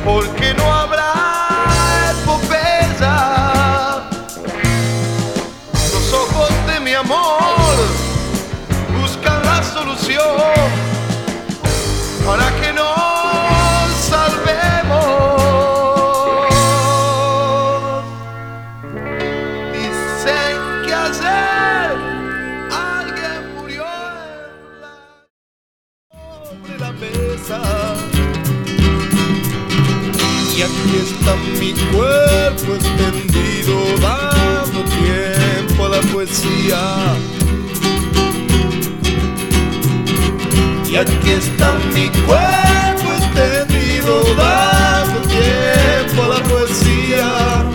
porque no habrá epopeya. Los ojos de mi amor buscan la solución para que nos salvemos. Dicen que ayer alguien murió sobre la mesa, y aquí está mi cuerpo extendido, dando tiempo a la poesía. Y aquí está mi cuerpo extendido, dando tiempo a la poesía.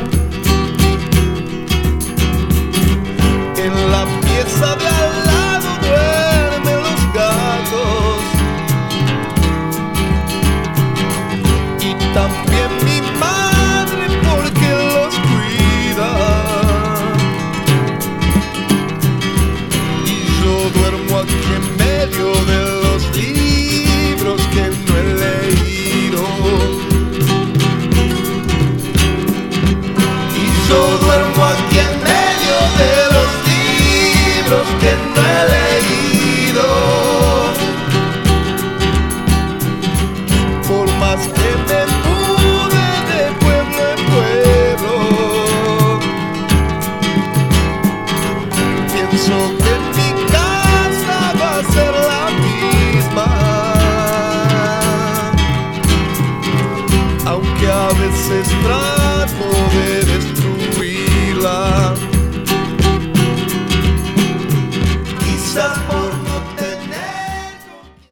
En la pieza de al lado duermen los gatos, y también mi madre porque los cuida. Y yo duermo aquí en medio de los libros que no he leído. Y yo duermo aquí en medio de los libros que no he leído. Por más que me mude de pueblo en pueblo, pienso que mi casa va a ser la misma, aunque a veces